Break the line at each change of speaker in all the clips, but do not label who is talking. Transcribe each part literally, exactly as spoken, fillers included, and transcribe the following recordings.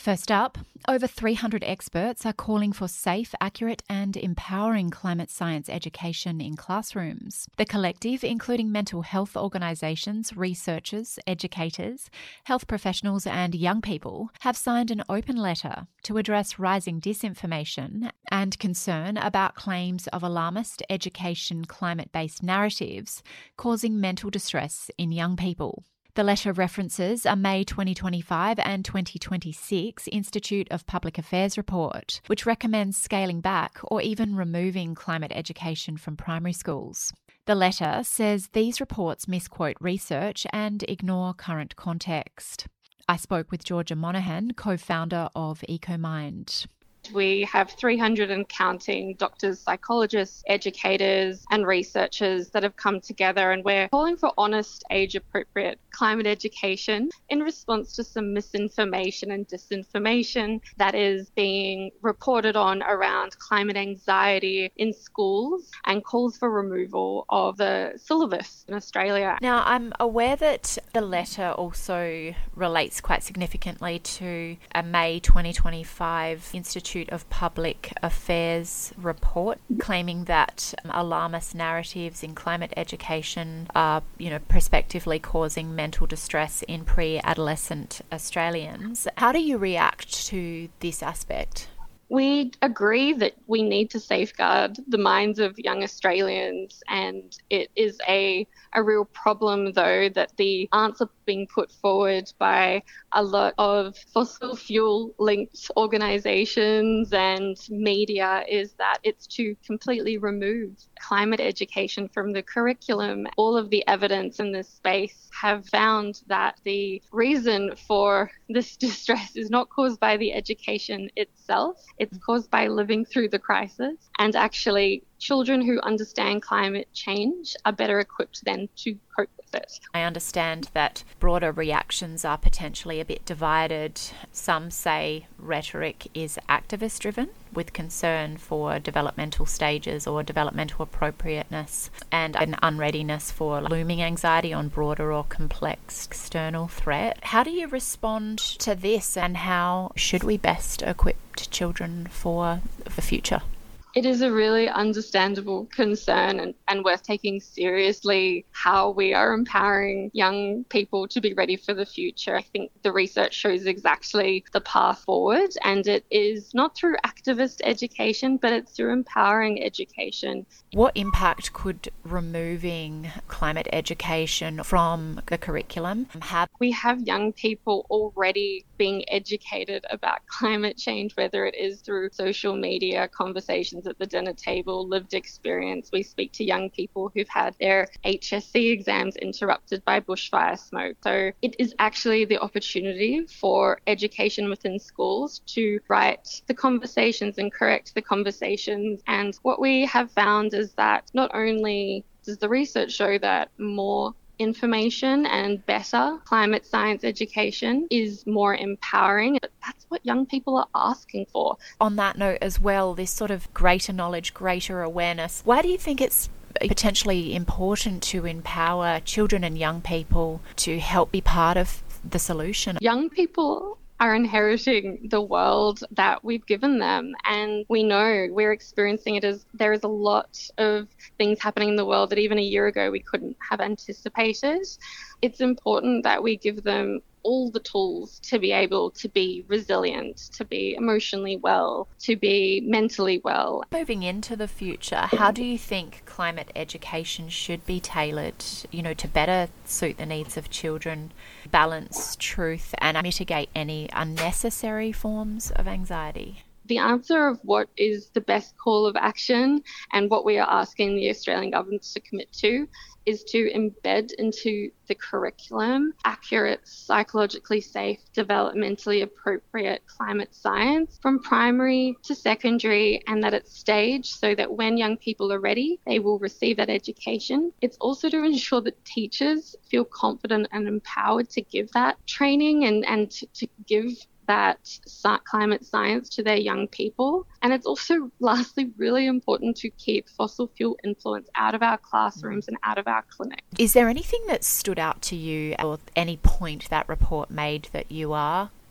First up, over three hundred experts are calling for safe, accurate and empowering climate science education in classrooms. The collective, including mental health organisations, researchers, educators, health professionals and young people, have signed an open letter to address rising disinformation and concern about claims of alarmist education climate-based narratives causing mental distress in young people. The letter references a May twenty twenty-five and twenty twenty-six Institute of Public Affairs report, which recommends scaling back or even removing climate education from primary schools. The letter says these reports misquote research and ignore current context. I spoke with Georgia Monaghan, co-founder of EcoMind.
We have three hundred and counting doctors, psychologists, educators and researchers that have come together, and we're calling for honest, age-appropriate climate education in response to some misinformation and disinformation that is being reported on around climate anxiety in schools, and calls for removal of the syllabus in Australia.
Now, I'm aware that the letter also relates quite significantly to a May twenty twenty-five Institute of Public Affairs report claiming that alarmist narratives in climate education are, you know, prospectively causing mental distress in pre-adolescent Australians. How do you react to this aspect?
We agree that we need to safeguard the minds of young Australians, and it is a, a real problem, though, that the answer being put forward by a lot of fossil fuel linked organisations and media is that it's to completely remove climate education from the curriculum. All of the evidence in this space have found that the reason for this distress is not caused by the education itself. It's caused by living through the crisis, and actually children who understand climate change are better equipped then to cope with it.
I understand that broader reactions are potentially a bit divided. Some say rhetoric is activist driven, with concern for developmental stages or developmental appropriateness and an unreadiness for looming anxiety on broader or complex external threat. How do you respond to this, and how should we best equip children for the future?
It is a really understandable concern and, and worth taking seriously how we are empowering young people to be ready for the future. I think the research shows exactly the path forward, and it is not through activist education, but it's through empowering education.
What impact could removing climate education from the curriculum have?
We have young people already being educated about climate change, whether it is through social media, conversations at the dinner table, lived experience. We speak to young people who've had their H S C exams interrupted by bushfire smoke. So it is actually the opportunity for education within schools to write the conversations and correct the conversations. And what we have found is that not only does the research show that more information and better climate science education is more empowering, but that's what young people are asking for.
On that note as well, this sort of greater knowledge, greater awareness, why do you think it's potentially important to empower children and young people to help be part of the solution?
Young people are inheriting the world that we've given them, and we know we're experiencing it as there is a lot of things happening in the world that even a year ago we couldn't have anticipated. It's important that we give them all the tools to be able to be resilient, to be emotionally well, to be mentally well.
Moving into the future, how do you think climate education should be tailored, you know, to better suit the needs of children, balance truth and mitigate any unnecessary forms of anxiety?
The answer of what is the best call of action and what we are asking the Australian government to commit to is to embed into the curriculum accurate, psychologically safe, developmentally appropriate climate science from primary to secondary, and that it's staged so that when young people are ready, they will receive that education. It's also to ensure that teachers feel confident and empowered to give that training and, and to, to give that climate science to their young people. And it's also, lastly, really important to keep fossil fuel influence out of our classrooms and out of our clinics.
Is there anything that stood out to you, or any point that report made that you are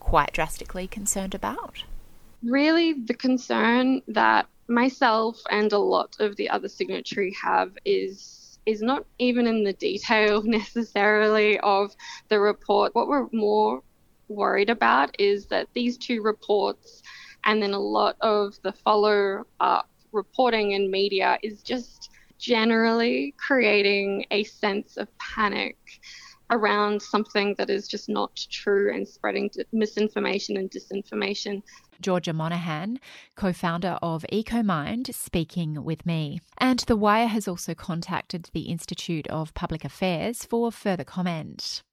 quite drastically concerned about?
Really, the concern that myself and a lot of the other signatory have is is not even in the detail necessarily of the report. What we're more worried about is that these two reports and then a lot of the follow-up reporting in media is just generally creating a sense of panic around something that is just not true and spreading misinformation and disinformation.
Georgia Monaghan, co-founder of EcoMind, speaking with me. And The Wire has also contacted the Institute of Public Affairs for further comment.